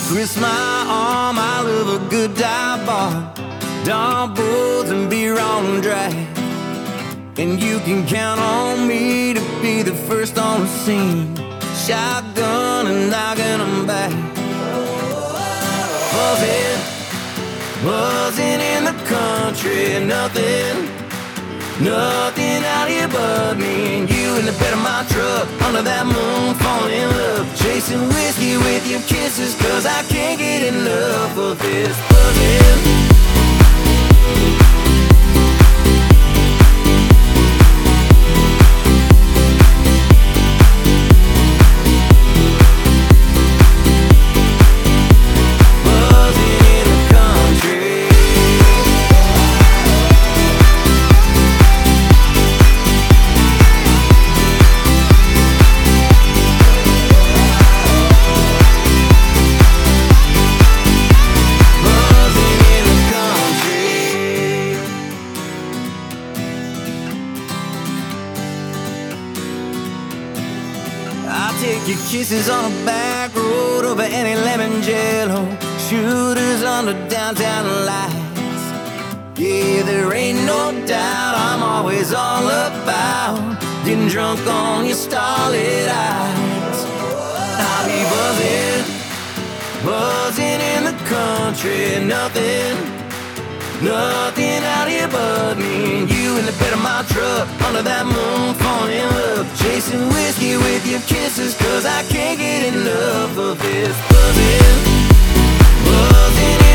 Twist my arm, I love a good dive bar, dark boards and beer on draft. And you can count on me to be the first on the scene, shotgun and knocking them back. Buzzing in the country, nothing out here but me and you in the bed of my truck, under that moon, falling in love, chasing whiskey with your kisses, 'cause I can't get enough of this buzzing. Take your kisses on a back road over any lemon jello, shooters under downtown lights. Yeah, there ain't no doubt I'm always all about getting drunk on your starlit eyes. I'll be buzzing in the country, nothing out here but me and you in the bed of my truck, under that moon, falling in love, chasing whiskey with your kisses, 'cause I can't get enough of this buzzing